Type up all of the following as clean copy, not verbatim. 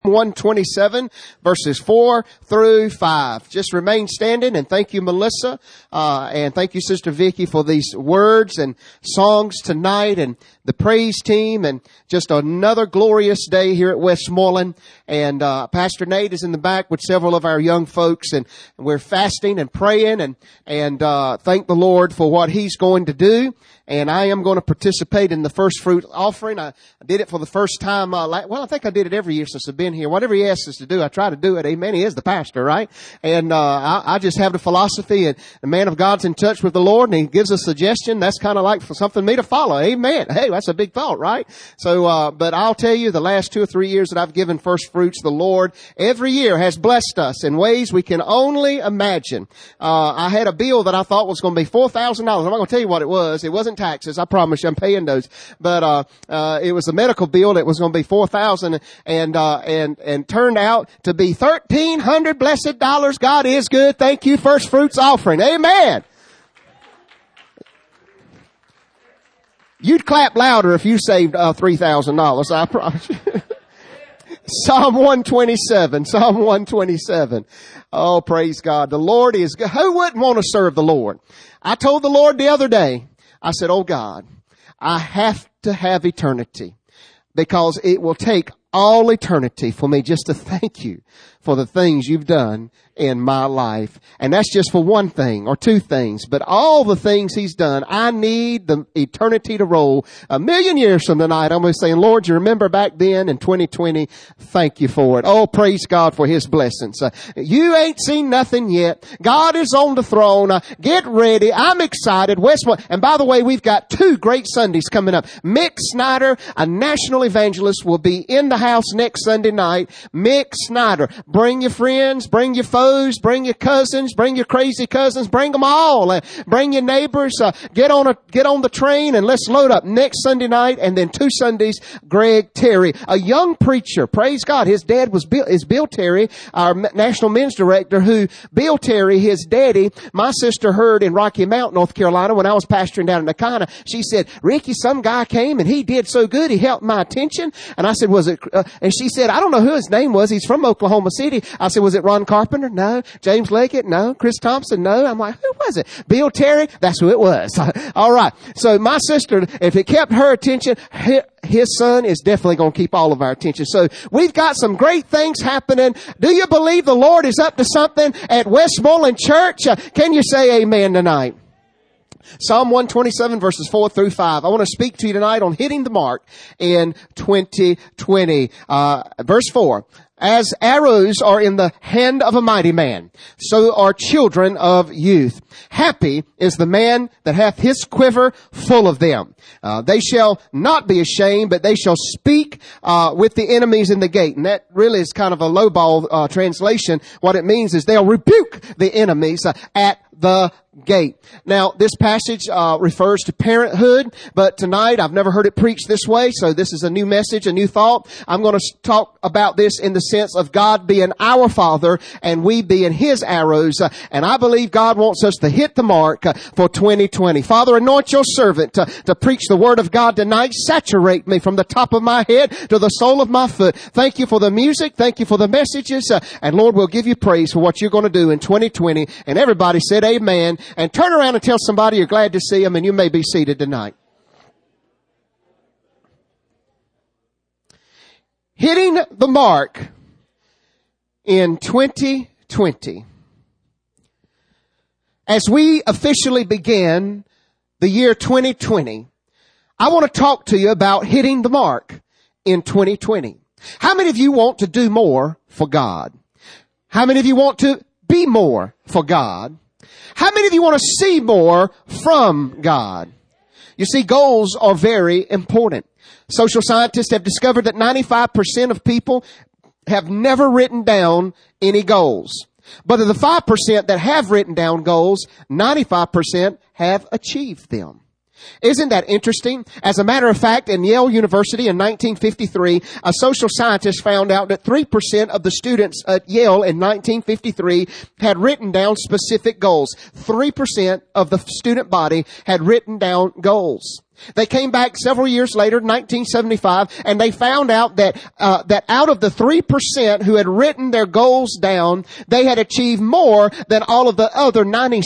127 verses 4 through 5. Just remain standing, and thank you, Melissa, and thank you, Sister Vicky, for these words and songs tonight, and the praise team, and just another glorious day here at Westmoreland. And Pastor Nate is in the back with several of our young folks, and we're fasting and praying, and thank the Lord for what He's going to do. And I am going to participate in the first fruit offering. I did it for the first time. I think I did it every year since I've been here. Whatever he asks us to do, I try to do it. Amen. He is the pastor, right? And I just have the philosophy, and the man of God's in touch with the Lord, and he gives a suggestion. That's kind of like for something me to follow. Amen. Hey, that's a big thought, right? So, but I'll tell you, the last 2 or 3 years that I've given first fruits, the Lord every year has blessed us in ways we can only imagine. I had a bill that I thought was going to be $4,000. I'm not going to tell you what it was. It wasn't taxes. I promise you, I'm paying those. But it was a medical bill that was going to be $4,000, and turned out to be $1,300 blessed dollars. God is good. Thank you, first fruits offering. Amen. You'd clap louder if you saved $3,000. I promise you. Psalm 127. Psalm 127. Oh, praise God. The Lord is good. Who wouldn't want to serve the Lord? I told the Lord the other day, I said, oh God, I have to have eternity, because it will take all eternity for me just to thank you for the things you've done in my life. And that's just for one thing or two things, but all the things He's done, I need the eternity to roll. 1,000,000 years from tonight, I'm going to say, Lord, you remember back then in 2020, thank you for it. Oh, praise God for His blessings. You ain't seen nothing yet. God is on the throne. Get ready. I'm excited. Westmoreland. And by the way, we've got 2 great Sundays coming up. Mick Snyder, a national evangelist, will be in the house next Sunday night. Mick Snyder. Bring your friends, bring your foes, bring your cousins, bring your crazy cousins, bring them all. Bring your neighbors. Get on the train, and let's load up next Sunday night, and then 2 Sundays, Greg Terry, a young preacher. Praise God. His dad is Bill Terry, our national men's director, who Bill Terry, his daddy, my sister heard in Rocky Mount, North Carolina, when I was pastoring down in Nakana. She said, Ricky, some guy came and he did so good. He helped my attention. And I said, was it, and she said, I don't know who his name was. He's from Oklahoma City. I said, was it Ron Carpenter? No. James Leggett? No. Chris Thompson? No. I'm like, who was it? Bill Terry? That's who it was. All right. So my sister, if it kept her attention, his son is definitely going to keep all of our attention. So we've got some great things happening. Do you believe the Lord is up to something at Westmoreland Church? Can you say amen tonight? Psalm 127 verses 4 through 5. I want to speak to you tonight on hitting the mark in 2020. Verse 4. As arrows are in the hand of a mighty man, so are children of youth. Happy is the man that hath his quiver full of them. They shall not be ashamed, but they shall speak with the enemies in the gate. And that really is kind of a lowball translation. What it means is they'll rebuke the enemies at the gate. Now, this passage refers to parenthood, but tonight I've never heard it preached this way, so this is a new message, a new thought. I'm going to talk about this in the sense of God being our Father and we being His arrows, and I believe God wants us to hit the mark for 2020. Father, anoint your servant to preach the Word of God tonight. Saturate me from the top of my head to the sole of my foot. Thank you for the music. Thank you for the messages, and Lord, we'll give you praise for what you're going to do in 2020. And everybody said amen. And turn around and tell somebody you're glad to see them, and you may be seated tonight. Hitting the mark in 2020. As we officially begin the year 2020, I want to talk to you about hitting the mark in 2020. How many of you want to do more for God? How many of you want to be more for God? How many of you want to see more from God? You see, goals are very important. Social scientists have discovered that 95% of people have never written down any goals. But of the 5% that have written down goals, 95% have achieved them. Isn't that interesting? As a matter of fact, in Yale University in 1953, a social scientist found out that 3% of the students at Yale in 1953 had written down specific goals. 3% of the student body had written down goals. They came back several years later, 1975, and they found out that out of the 3% who had written their goals down, they had achieved more than all of the other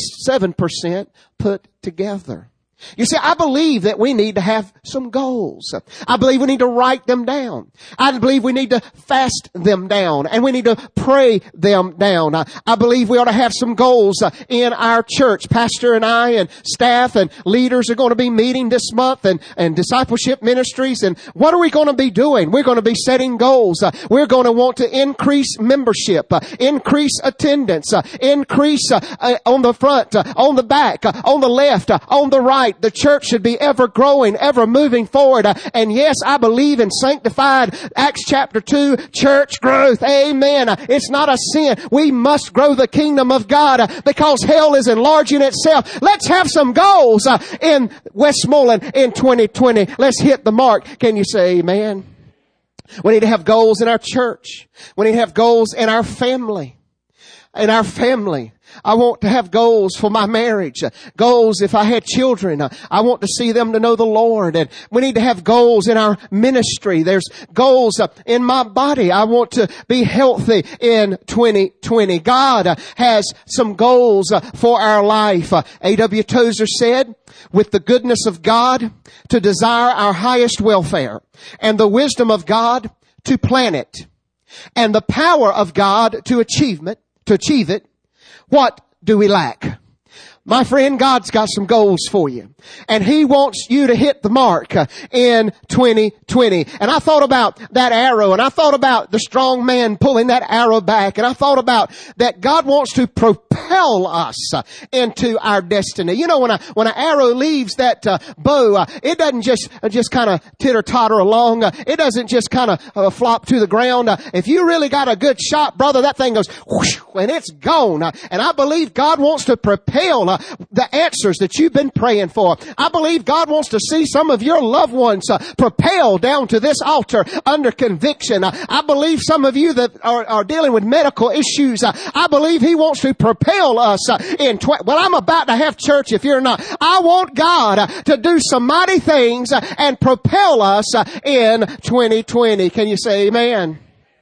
97% put together. You see, I believe that we need to have some goals. I believe we need to write them down. I believe we need to fast them down, and we need to pray them down. I believe we ought to have some goals in our church. Pastor and I and staff and leaders are going to be meeting this month, and discipleship ministries. And what are we going to be doing? We're going to be setting goals. We're going to want to increase membership, increase attendance, increase on the front, on the back, on the left, on the right. The church should be ever growing, ever moving forward. And yes, I believe in sanctified Acts chapter 2 church growth. Amen. It's not a sin. We must grow the kingdom of God because hell is enlarging itself. Let's have some goals in Westmoreland in 2020. Let's hit the mark. Can you say amen? We need to have goals in our church. We need to have goals in our family. In our family. I want to have goals for my marriage. Goals if I had children. I want to see them to know the Lord. And we need to have goals in our ministry. There's goals in my body. I want to be healthy in 2020. God has some goals for our life. A.W. Tozer said, with the goodness of God to desire our highest welfare, and the wisdom of God to plan it, and the power of God to achieve it, what do we lack? My friend, God's got some goals for you. And He wants you to hit the mark in 2020. And I thought about that arrow, and I thought about the strong man pulling that arrow back, and I thought about that God wants to propel us into our destiny. You know, when an arrow leaves that bow, it doesn't just kind of titter-totter along. It doesn't just kind of flop to the ground. If you really got a good shot, brother, that thing goes whoosh, and it's gone. And I believe God wants to propel the answers that you've been praying for. I believe God wants to see some of your loved ones propelled down to this altar under conviction. I believe some of you that are dealing with medical issues, I believe He wants to propel us well, I'm about to have church if you're not. I want God to do some mighty things and propel us in 2020. Can you say amen?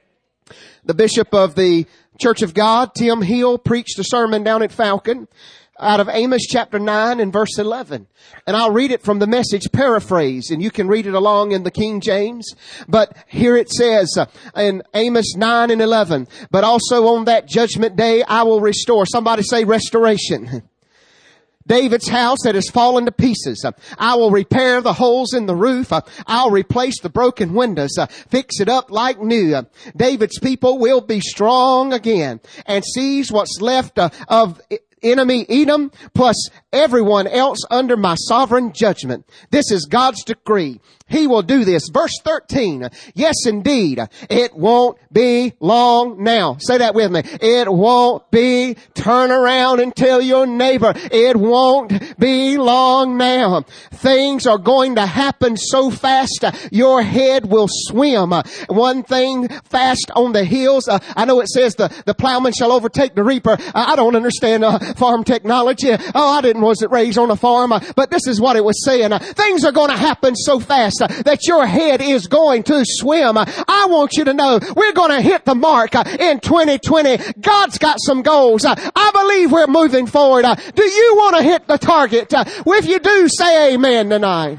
The bishop of the Church of God, Tim Hill, preached a sermon down at Falcon out of Amos chapter 9 and verse 11. And I'll read it from the Message paraphrase, and you can read it along in the King James. But here it says in Amos 9 and 11, but also on that judgment day I will restore. Somebody say restoration. David's house that has fallen to pieces. I will repair the holes in the roof. I'll replace the broken windows, fix it up like new. David's people will be strong again and seize what's left of enemy Edom, plus everyone else under my sovereign judgment. This is God's decree. He will do this. Verse 13. Yes, indeed. It won't be long now. Say that with me. It won't be. Turn around and tell your neighbor. It won't be long now. Things are going to happen so fast, your head will swim. One thing fast on the hills. I know it says the plowman shall overtake the reaper. I don't understand farm technology. I wasn't raised on a farm. But this is what it was saying. Things are going to happen so fast that your head is going to swim. I want you to know we're going to hit the mark in 2020. God's got some goals. I believe we're moving forward. Do you want to hit the target? If you do, say amen tonight.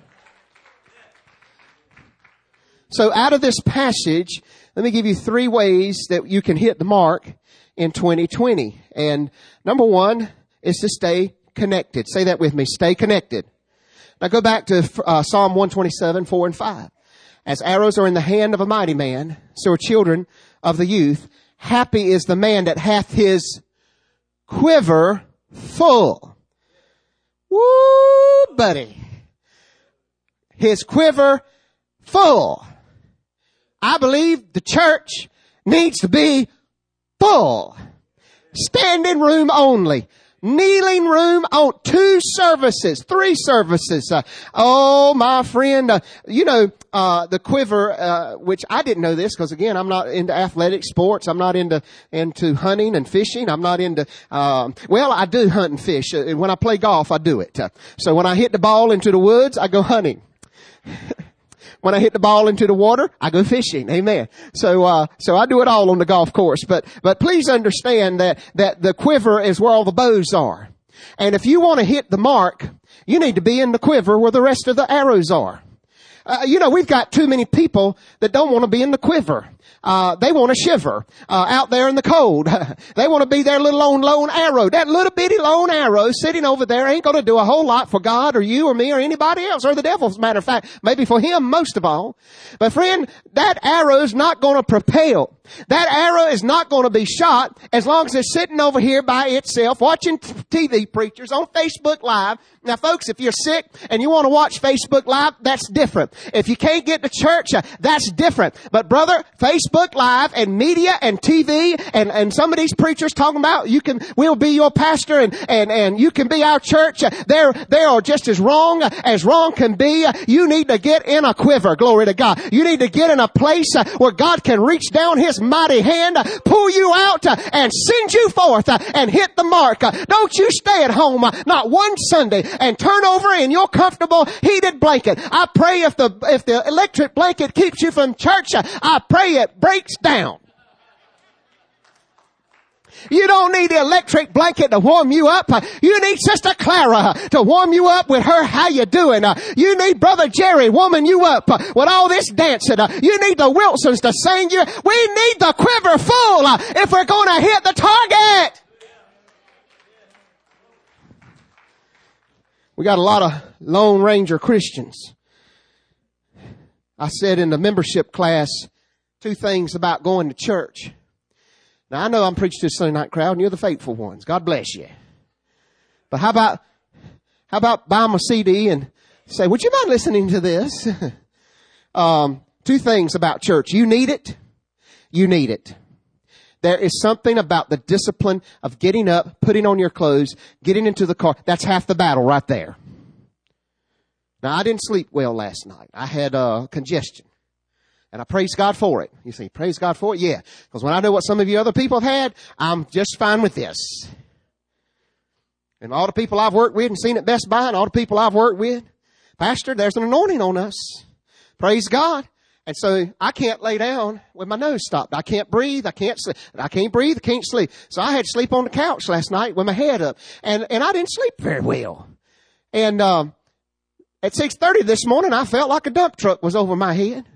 So out of this passage, let me give you 3 ways that you can hit the mark in 2020. And number 1 is to stay connected. Say that with me. Stay connected. Now go back to Psalm 127, 4 and 5. As arrows are in the hand of a mighty man, so are children of the youth. Happy is the man that hath his quiver full. Woo, buddy. His quiver full. I believe the church needs to be full. Standing room only. Kneeling room on 2 services, 3 services. Oh, my friend, the quiver, which I didn't know this because again, I'm not into athletic sports. I'm not into hunting and fishing. I'm not into, I do hunt and fish. When I play golf, I do it. So when I hit the ball into the woods, I go hunting. When I hit the ball into the water, I go fishing. Amen. So I do it all on the golf course. But please understand that the quiver is where all the bows are. And if you want to hit the mark, you need to be in the quiver where the rest of the arrows are. We've got too many people that don't want to be in the quiver. They want to shiver, out there in the cold. They want to be their little lone arrow. That little bitty lone arrow sitting over there ain't going to do a whole lot for God or you or me or anybody else or the devil, as a matter of fact. Maybe for him most of all. But friend, that arrow's not going to propel. That arrow is not going to be shot as long as it's sitting over here by itself watching TV preachers on Facebook Live. Now folks, if you're sick and you want to watch Facebook Live, that's different. If you can't get to church, that's different. But brother, Facebook Live and media and TV and some of these preachers talking about we'll be your pastor and you can be our church. They are just as wrong can be. You need to get in a quiver. Glory to God. You need to get in a place where God can reach down His mighty hand, pull you out and send you forth and hit the mark. Don't you stay at home not one Sunday and turn over in your comfortable heated blanket. I pray if the electric blanket keeps you from church, I pray it breaks down. You don't need the electric blanket to warm you up. You need Sister Clara to warm you up with her how you doing. You need Brother Jerry warming you up with all this dancing. You need the Wilsons to sing you. We need the quiver full if we're going to hit the target. We got a lot of Lone Ranger Christians. I said in the membership class 2 things about going to church. Now, I know I'm preaching to a Sunday night crowd, and you're the faithful ones. God bless you. But how about buying a CD and say, would you mind listening to this? 2 things about church. You need it. You need it. There is something about the discipline of getting up, putting on your clothes, getting into the car. That's half the battle right there. Now, I didn't sleep well last night. I had congestion. And I praise God for it. You say, praise God for it? Yeah. Because when I know what some of you other people have had, I'm just fine with this. And all the people I've worked with and seen at Best Buy and all the people I've worked with, Pastor, there's an anointing on us. Praise God. And so I can't lay down with my nose stopped. I can't breathe. I can't sleep. I can't breathe. I can't sleep. So I had to sleep on the couch last night with my head up. And I didn't sleep very well. And at 6:30 this morning, I felt like a dump truck was over my head.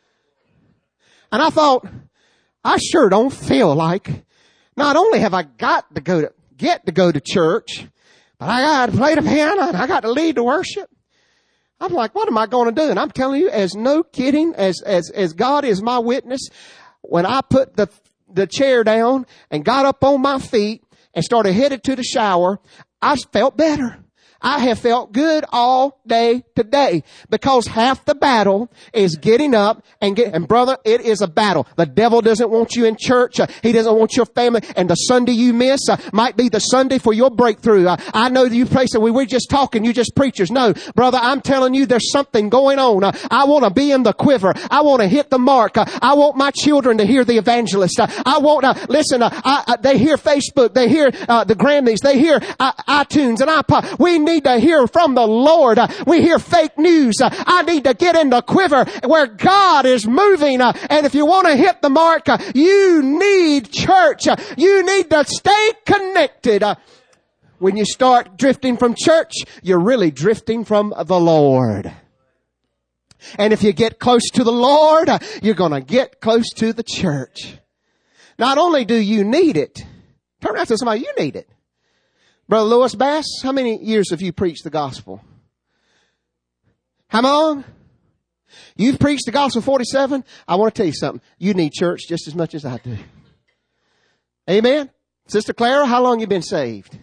And I thought, I sure don't feel like, not only have I get to go to church, but I got to play the piano and I got to lead the worship. I'm like, what am I going to do? And I'm telling you, as no kidding, as God is my witness, when I put the chair down and got up on my feet and started headed to the shower, I felt better. I have felt good all day today because half the battle is getting up and brother, it is a battle. The devil doesn't want you in church. He doesn't want your family. And the Sunday you miss might be the Sunday for your breakthrough. I know you pray, so we're just talking, you just preachers. No, brother, I'm telling you there's something going on. I want to be in the quiver. I want to hit the mark. I want my children to hear the evangelist. I want to listen. They hear Facebook. They hear the Grammys. They hear iTunes and iPod. We need to hear from the Lord. We hear fake news. I need to get in the quiver where God is moving. And if you want to hit the mark, you need church. You need to stay connected. When you start drifting from church, you're really drifting from the Lord. And if you get close to the Lord, you're going to get close to the church. Not only do you need it, turn around to somebody, you need it. Brother Louis Bass, how many years have you preached the gospel? How long? You've preached the gospel 47. I want to tell you something. You need church just as much as I do. Amen? Sister Clara, how long you been saved?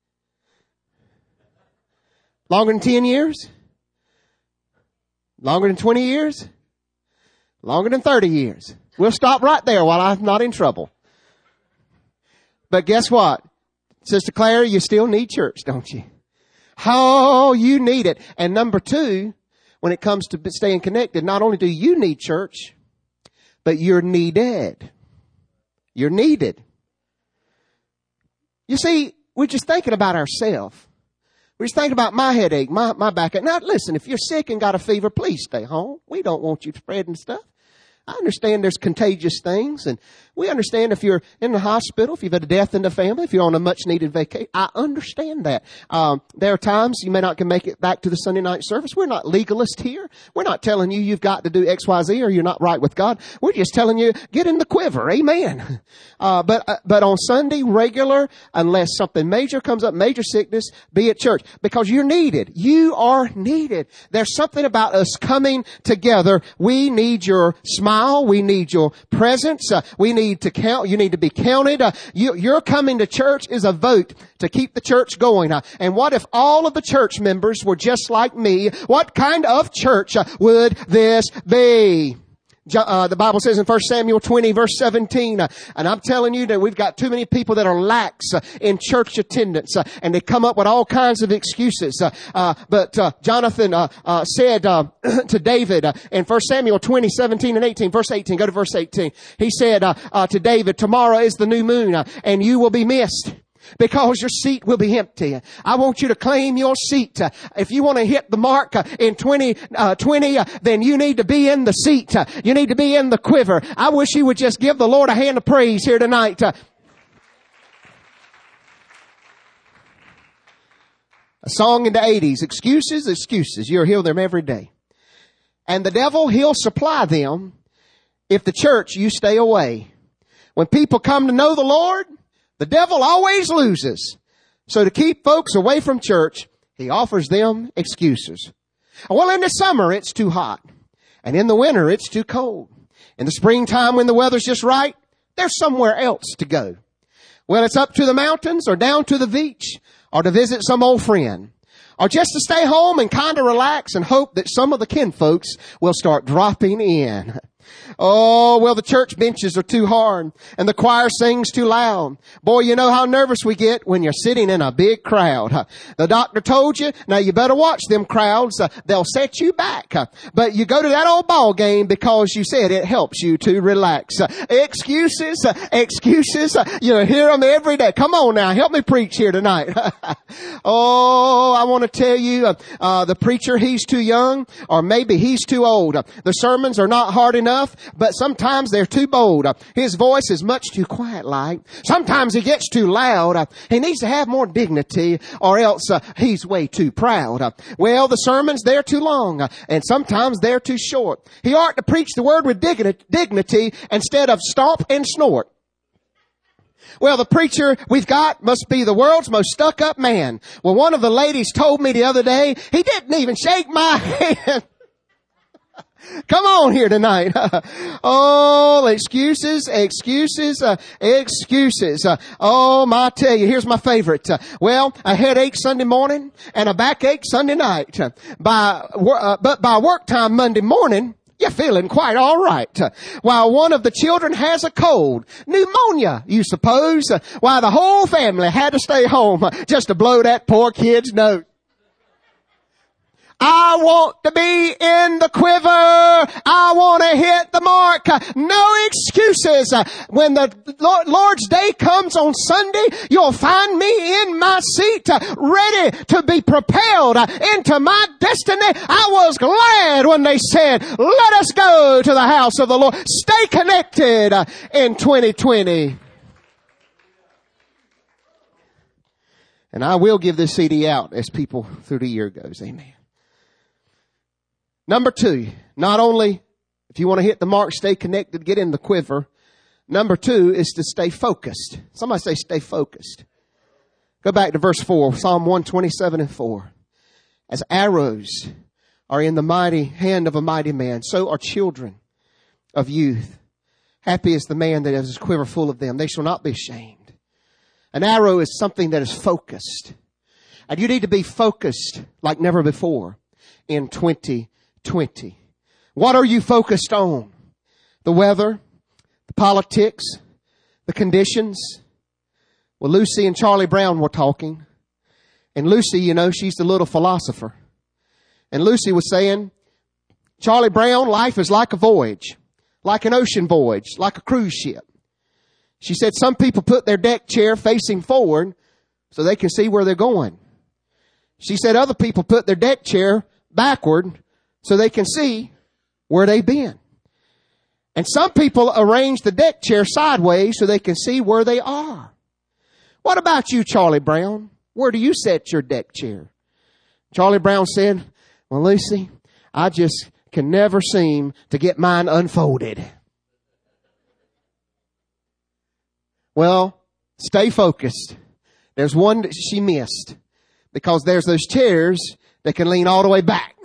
Longer than 10 years? Longer than 20 years? Longer than 30 years? We'll stop right there while I'm not in trouble. But guess what? Sister Claire, you still need church, don't you? Oh, you need it. And number two, when it comes to staying connected, not only do you need church, but you're needed. You're needed. You see, we're just thinking about ourselves. We're just thinking about my headache, my backache. Now listen, if you're sick and got a fever, please stay home. We don't want you spreading stuff. I understand there's contagious things, and we understand if you're in the hospital, if you've had a death in the family, if you're on a much-needed vacation. I understand that. There are times you may not can make it back to the Sunday night service. We're not legalists here. We're not telling you you've got to do X, Y, Z or you're not right with God. We're just telling you, get in the quiver. Amen. But on Sunday, regular, unless something major comes up, major sickness, be at church. Because you're needed. You are needed. There's something about us coming together. We need your smile. We need your presence. We need to count. You need to be counted. Your coming to church is a vote to keep the church going. And what if all of the church members were just like me? What kind of church would this be? The Bible says in 1 Samuel 20 verse 17, and I'm telling you that we've got too many people that are lax in church attendance, and they come up with all kinds of excuses. But Jonathan said to David in 1 Samuel 20, 17 and 18, verse 18, go to verse 18. He said to David, tomorrow is the new moon, and you will be missed, because your seat will be empty. I want you to claim your seat. If you want to hit the mark in 2020, then you need to be in the seat. You need to be in the quiver. I wish you would just give the Lord a hand of praise here tonight. A song in the 80s, excuses, excuses. You'll hear them every day. And the devil, he'll supply them if the church, you stay away. When people come to know the Lord, the devil always loses. So to keep folks away from church, he offers them excuses. Well, in the summer, it's too hot. And in the winter, it's too cold. In the springtime, when the weather's just right, there's somewhere else to go. Well, it's up to the mountains or down to the beach or to visit some old friend. Or just to stay home and kind of relax and hope that some of the kinfolks will start dropping in. Oh, well, the church benches are too hard and the choir sings too loud. Boy, you know how nervous we get when you're sitting in a big crowd. The doctor told you, now you better watch them crowds. They'll set you back. But you go to that old ball game because you said it helps you to relax. Excuses, excuses. You hear them every day. Come on now, help me preach here tonight. Oh, I want to tell you, the preacher, he's too young, or maybe he's too old. The sermons are not hard enough, but sometimes they're too bold. His voice is much too quiet-like. Sometimes he gets too loud. He needs to have more dignity, or else he's way too proud. Well, the sermons, they're too long, and sometimes they're too short. He ought to preach the word with dignity instead of stomp and snort. Well, the preacher we've got must be the world's most stuck-up man. Well, one of the ladies told me the other day, he didn't even shake my hand. Come on here tonight. Oh, excuses, excuses, excuses. Oh, I tell you, here's my favorite. Well, a headache Sunday morning and a backache Sunday night. But by work time Monday morning, you're feeling quite all right. While one of the children has a cold, pneumonia, you suppose. While the whole family had to stay home just to blow that poor kid's nose. I want to be in the quiver. I want to hit the mark. No excuses. When the Lord's day comes on Sunday, you'll find me in my seat, ready to be propelled into my destiny. I was glad when they said, let us go to the house of the Lord. Stay connected in 2020. And I will give this CD out as people through the year goes. Amen. Number two, not only if you want to hit the mark, stay connected, get in the quiver. Number two is to stay focused. Somebody say stay focused. Go back to verse 4, Psalm 127 and 4. As arrows are in the mighty hand of a mighty man, so are children of youth. Happy is the man that has his quiver full of them. They shall not be ashamed. An arrow is something that is focused. And you need to be focused like never before in 2020. What are you focused on? The weather, the politics, the conditions? Well, Lucy and Charlie Brown were talking. And Lucy, you know, she's the little philosopher. And Lucy was saying, Charlie Brown, life is like a voyage, like an ocean voyage, like a cruise ship. She said some people put their deck chair facing forward so they can see where they're going. She said other people put their deck chair backward so they can see where they've been. And some people arrange the deck chair sideways so they can see where they are. What about you, Charlie Brown? Where do you set your deck chair? Charlie Brown said, well, Lucy, I just can never seem to get mine unfolded. Well, stay focused. There's one that she missed because there's those chairs that can lean all the way back.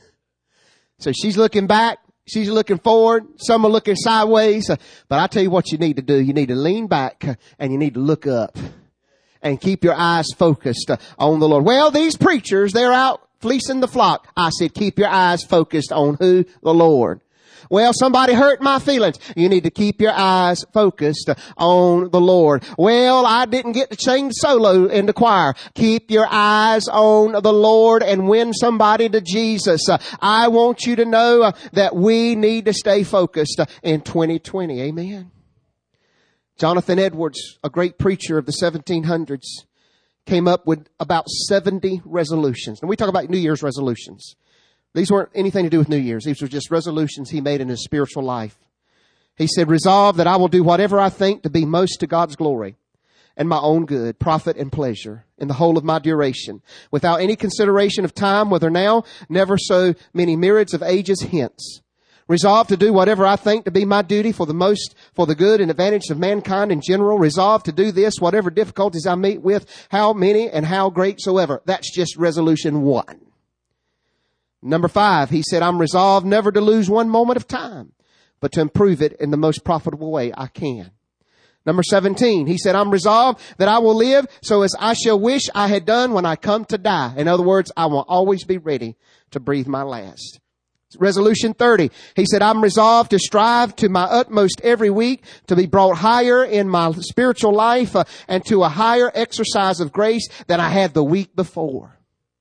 So she's looking back. She's looking forward. Some are looking sideways. But I tell you what you need to do. You need to lean back and you need to look up and keep your eyes focused on the Lord. Well, these preachers, they're out fleecing the flock. I said, keep your eyes focused on who? The Lord. Well, somebody hurt my feelings. You need to keep your eyes focused on the Lord. Well, I didn't get to sing solo in the choir. Keep your eyes on the Lord and win somebody to Jesus. I want you to know that we need to stay focused in 2020. Amen. Jonathan Edwards, a great preacher of the 1700s, came up with about 70 resolutions. And we talk about New Year's resolutions. These weren't anything to do with New Year's. These were just resolutions he made in his spiritual life. He said, resolve that I will do whatever I think to be most to God's glory and my own good, profit and pleasure in the whole of my duration, without any consideration of time, whether now, never so many myriads of ages hence. Resolve to do whatever I think to be my duty for the good and advantage of mankind in general. Resolve to do this, whatever difficulties I meet with, how many and how great soever. That's just resolution 1. Number 5, he said, I'm resolved never to lose one moment of time, but to improve it in the most profitable way I can. Number 17, he said, I'm resolved that I will live so as I shall wish I had done when I come to die. In other words, I will always be ready to breathe my last. Resolution 30, he said, I'm resolved to strive to my utmost every week to be brought higher in my spiritual life and to a higher exercise of grace than I had the week before.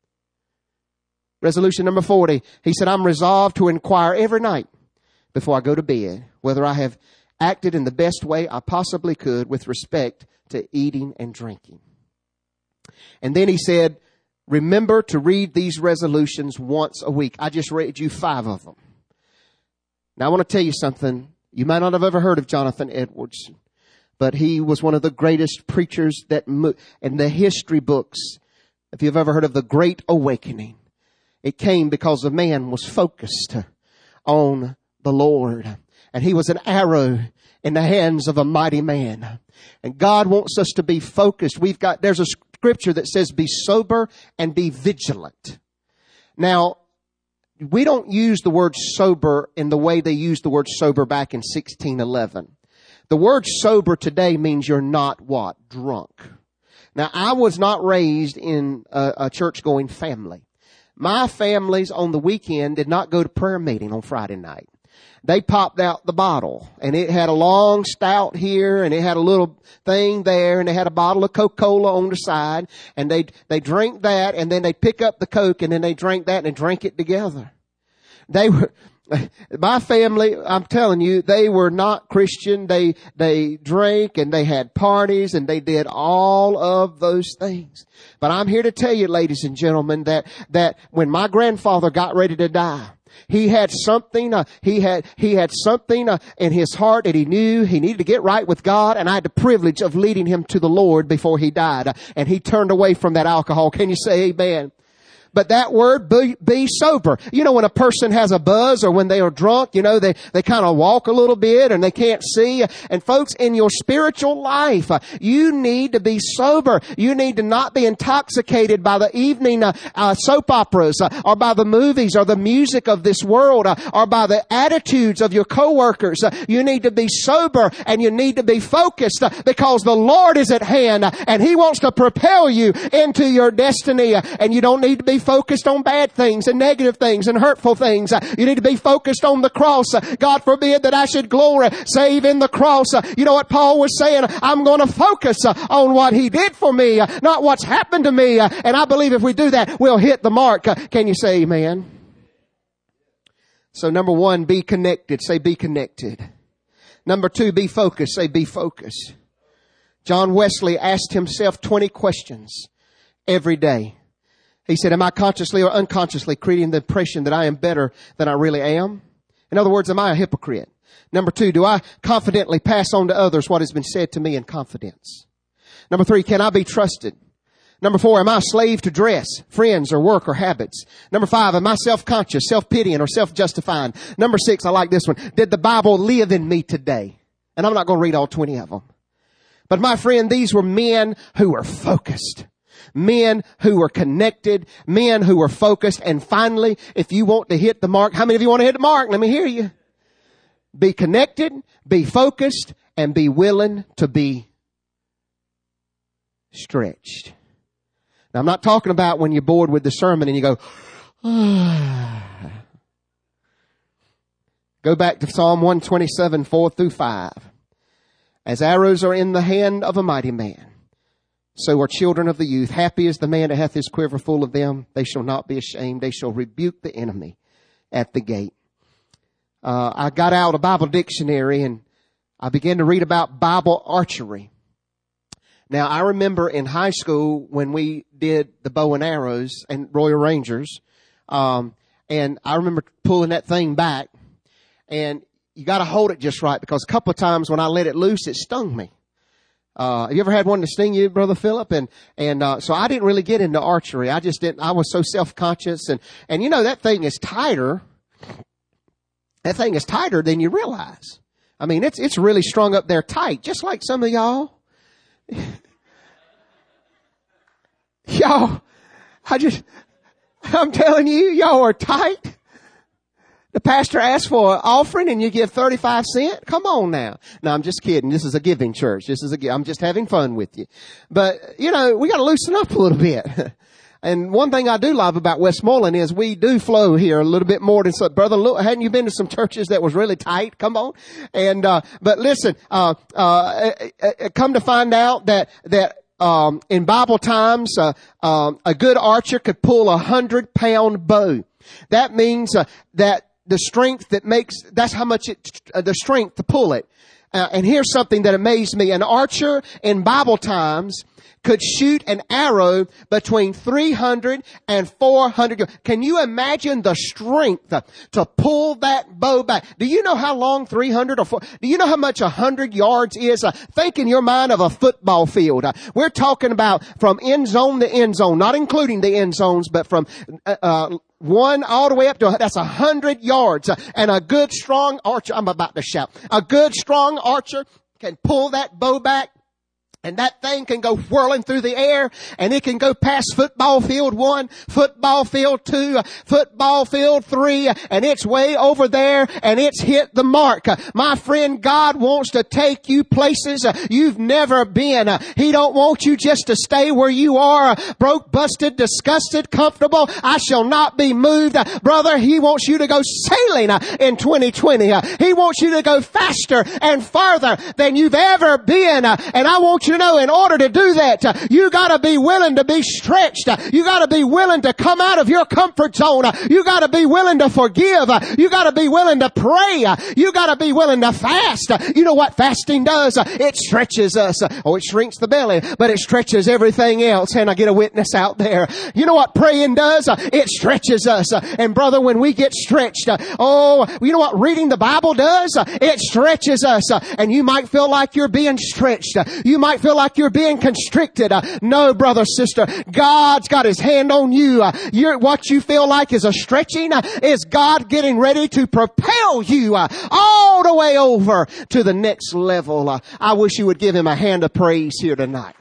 Resolution number 40, he said, I'm resolved to inquire every night before I go to bed whether I have acted in the best way I possibly could with respect to eating and drinking. And then he said, remember to read these resolutions once a week. I just read you 5 of them. Now I want to tell you something. You might not have ever heard of Jonathan Edwards, but he was one of the greatest preachers that in the history books. If you've ever heard of the Great Awakening, it came because a man was focused on the Lord. And he was an arrow in the hands of a mighty man. And God wants us to be focused. There's a scripture that says, be sober and be vigilant. Now, we don't use the word sober in the way they used the word sober back in 1611. The word sober today means you're not what? Drunk. Now, I was not raised in a church-going family. My families on the weekend did not go to prayer meeting on Friday night. They popped out the bottle, and it had a long stout here, and it had a little thing there, and they had a bottle of Coca-Cola on the side, and they drank that, and then they pick up the Coke, and then they drank that, and they drank it together. My family, I'm telling you, they were not Christian. They drank and they had parties and they did all of those things. But I'm here to tell you, ladies and gentlemen, that when my grandfather got ready to die, he had something, he had something in his heart that he knew he needed to get right with God, and I had the privilege of leading him to the Lord before he died. And he turned away from that alcohol. Can you say amen? But that word, be sober. You know, when a person has a buzz or when they are drunk, you know, they kind of walk a little bit and they can't see. And folks, in your spiritual life, you need to be sober. You need to not be intoxicated by the evening soap operas or by the movies or the music of this world or by the attitudes of your coworkers. You need to be sober and you need to be focused because the Lord is at hand and He wants to propel you into your destiny, and you don't need to be focused on bad things and negative things and hurtful things. You need to be focused on the cross. God forbid that I should glory save in the cross. You know what Paul was saying? I'm going to focus on what He did for me, not what's happened to me. And I believe if we do that, we'll hit the mark. Can you say amen? So number one, be connected. Say be connected. Number two, be focused. Say be focused. John Wesley asked himself 20 questions every day. He said, am I consciously or unconsciously creating the impression that I am better than I really am? In other words, am I a hypocrite? Number two, do I confidently pass on to others what has been said to me in confidence? Number three, can I be trusted? Number four, am I a slave to dress, friends, or work, or habits? Number five, am I self-conscious, self-pitying, or self-justifying? Number six, I like this one. Did the Bible live in me today? And I'm not going to read all 20 of them. But my friend, these were men who were focused. Men who were connected. Men who were focused. And finally, if you want to hit the mark, how many of you want to hit the mark? Let me hear you. Be connected, be focused, and be willing to be stretched. Now, I'm not talking about when you're bored with the sermon and you go, Go back to Psalm 127, 4 through 5. As arrows are in the hand of a mighty man, so are children of the youth. Happy is the man that hath his quiver full of them. They shall not be ashamed. They shall rebuke the enemy at the gate. I got out a Bible dictionary and I began to read about Bible archery. Now, I remember in high school when we did the bow and arrows and Royal Rangers, and I remember pulling that thing back, and you got to hold it just right because a couple of times when I let it loose, it stung me. Have you ever had one to sting you, Brother Philip? And so I didn't really get into archery. I just didn't. I was so self-conscious, and you know that thing is tighter. That thing is tighter than you realize. I mean, it's really strung up there tight, just like some of y'all. Y'all, I'm telling you, y'all are tight. The pastor asks for an offering and you give 35 cents. Come on now. No, I'm just kidding. This is a giving church. I'm just having fun with you. But, you know, we got to loosen up a little bit. And one thing I do love about Westmoreland is we do flow here a little bit more than some. Brother, look, hadn't you been to some churches that was really tight? Come on. And, but listen, come to find out that in Bible times, a good archer could pull 100-pound bow. That means, that the strength that's how much the strength to pull it. And here's something that amazed me. An archer in Bible times could shoot an arrow between 300 and 400. Can you imagine the strength to pull that bow back? Do you know how long 300 or 4? Do you know how much 100 yards is? Think in your mind of a football field. We're talking about from end zone to end zone, not including the end zones, but from one all the way up to, that's 100 yards. And a good strong archer, I'm about to shout, a good strong archer can pull that bow back. And that thing can go whirling through the air, and it can go past football field 1, football field 2, football field 3, and it's way over there, and it's hit the mark. My friend, God wants to take you places you've never been. He don't want you just to stay where you are, broke, busted, disgusted, comfortable. I shall not be moved. Brother, He wants you to go sailing in 2020. He wants you to go faster and farther than you've ever been. And I want you to know, in order to do that, you gotta be willing to be stretched. You gotta be willing to come out of your comfort zone. You gotta be willing to forgive. You gotta be willing to pray. You gotta be willing to fast. You know what fasting does? It stretches us. It shrinks the belly, but it stretches everything else. And I get a witness out there. You know what praying does? It stretches us. And brother, when we get stretched, you know what reading the Bible does? It stretches us. And you might feel like you're being stretched. You might feel like you're being constricted. No, brother, sister. God's got His hand on you. What you feel like is a stretching is God getting ready to propel you all the way over to the next level. I wish you would give Him a hand of praise here tonight.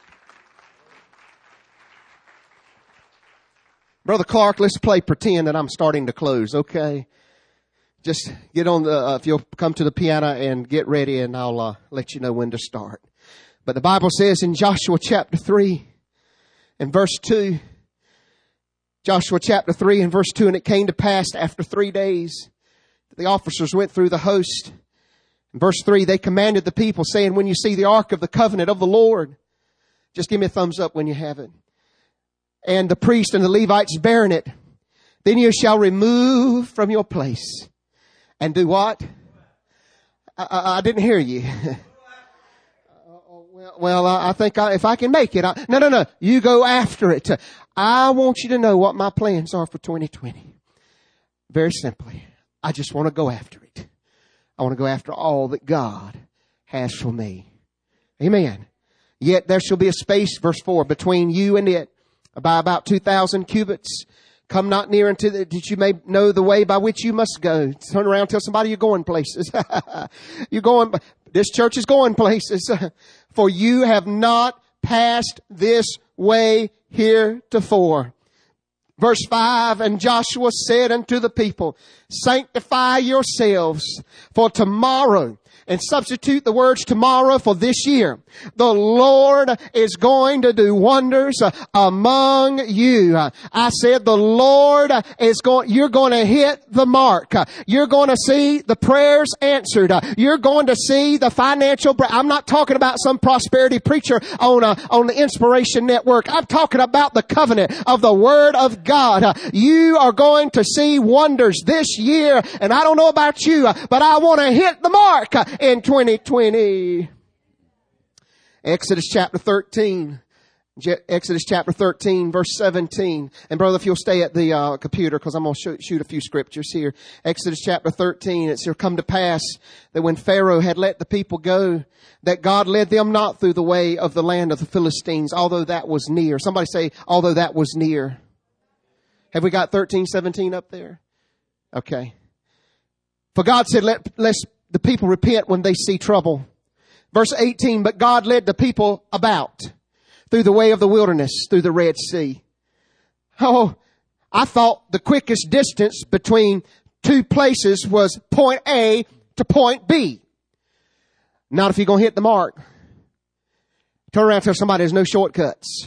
Brother Clark, let's play pretend that I'm starting to close, okay? Just get on if you'll come to the piano and get ready, and I'll let you know when to start. But the Bible says in Joshua chapter 3 and verse 2, Joshua chapter 3 and verse 2, and it came to pass after 3 days that the officers went through the host. In verse 3, they commanded the people, saying, when you see the ark of the covenant of the Lord, just give me a thumbs up when you have it, and the priest and the Levites bearing it, then you shall remove from your place. And do what? I didn't hear you. Well, I think if I can make it. No. You go after it. I want you to know what my plans are for 2020. Very simply, I just want to go after it. I want to go after all that God has for me. Amen. Yet there shall be a space, verse 4, between you and it, by about 2,000 cubits. Come not near unto that you may know the way by which you must go. Turn around, tell somebody you're going places. This church is going places. For you have not passed this way heretofore. Verse 5, and Joshua said unto the people, sanctify yourselves for tomorrow. And substitute the words tomorrow for this year. The Lord is going to do wonders among you. I said the Lord is you're going to hit the mark. You're going to see the prayers answered. You're going to see the financial, I'm not talking about some prosperity preacher on the Inspiration Network. I'm talking about the covenant of the Word of God. You are going to see wonders this year. And I don't know about you, but I want to hit the mark in 2020. Exodus chapter 13. Exodus chapter 13, verse 17. And brother, if you'll stay at the computer, because I'm going to shoot a few scriptures here. Exodus chapter 13, it shall come to pass that when Pharaoh had let the people go, that God led them not through the way of the land of the Philistines, although that was near. Somebody say, although that was near. Have we got 13, 17 up there? Okay. For God said, let the people repent when they see trouble. Verse 18, but God led the people about through the way of the wilderness, through the Red Sea. Oh, I thought the quickest distance between two places was point A to point B. Not if you're going to hit the mark. Turn around and tell somebody there's no shortcuts.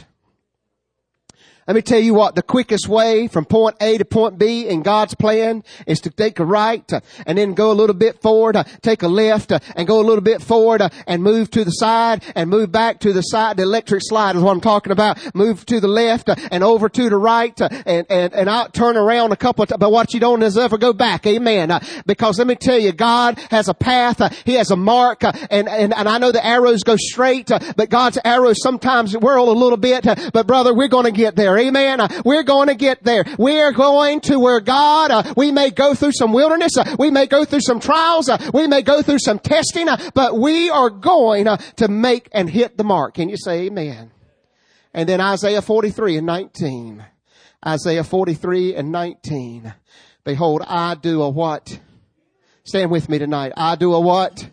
Let me tell you what, the quickest way from point A to point B in God's plan is to take a right and then go a little bit forward, take a left and go a little bit forward and move to the side and move back to the side. The electric slide is what I'm talking about. Move to the left and over to the right and I'll turn around a couple of times. But what you don't is ever go back. Amen. Because let me tell you, God has a path. He has a mark and I know the arrows go straight, but God's arrows sometimes whirl a little bit. But brother, we're going to get there. Amen. We're going to get there. We're going to where God, we may go through some wilderness. We may go through some trials. We may go through some testing, but we are going to make and hit the mark. Can you say amen? And then Isaiah 43 and 19. Isaiah 43 and 19. Behold, I do a what? Stand with me tonight. I do a what?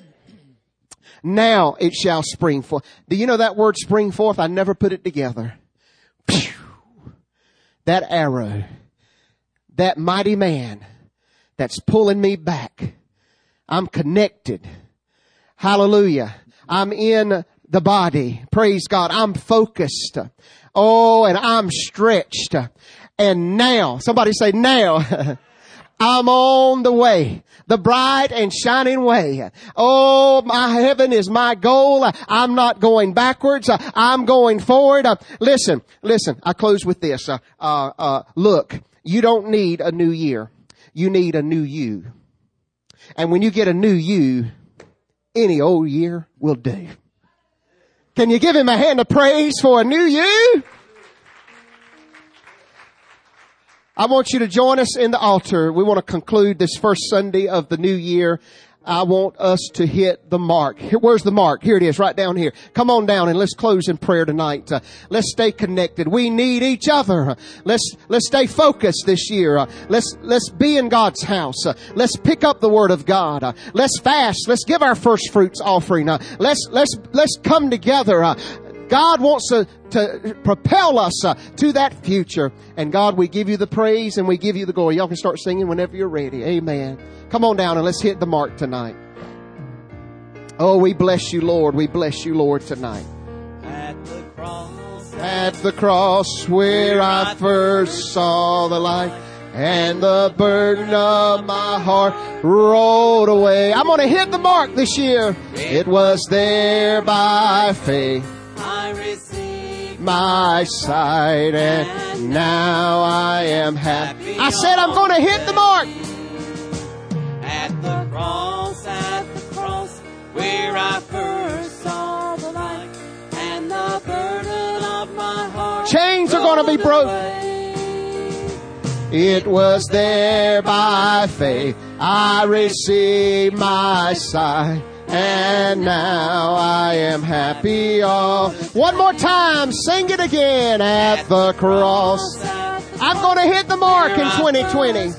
Now it shall spring forth. Do you know that word spring forth? I never put it together. Phew. That arrow, that mighty man that's pulling me back. I'm connected. Hallelujah. I'm in the body. Praise God. I'm focused. Oh, and I'm stretched. And now, somebody say now, I'm on the way. The bright and shining way. Oh, my heaven is my goal. I'm not going backwards. I'm going forward. Listen. I close with this. Look, you don't need a new year. You need a new you. And when you get a new you, any old year will do. Can you give him a hand of praise for a new you? I want you to join us in the altar. We want to conclude this first Sunday of the new year. I want us to hit the mark. Where's the mark? Here it is, right down here. Come on down and let's close in prayer tonight. Let's stay connected. We need each other. Let's stay focused this year. Let's be in God's house. Let's pick up the Word of God. Let's fast. Let's give our first fruits offering. Let's come together. God wants to propel us to that future. And God, we give you the praise and we give you the glory. Y'all can start singing whenever you're ready. Amen. Come on down and let's hit the mark tonight. Oh, we bless you, Lord. We bless you, Lord, tonight. At the cross at the cross where I first saw the light, and the burden of my heart rolled away. I'm going to hit the mark this year. It was there by faith I received my sight, and now I am happy. I said I'm going to hit the mark. At the cross, where I first saw the light, and the burden of my heart. Chains are going to be broken. It was there by faith I received my sight, and now I am happy all. One more time, sing it again. At the cross, I'm going to hit the mark in 2020.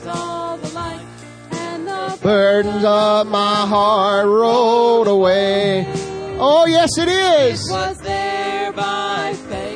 Burdens of my heart rolled away. Oh, yes, it is. It was there by faith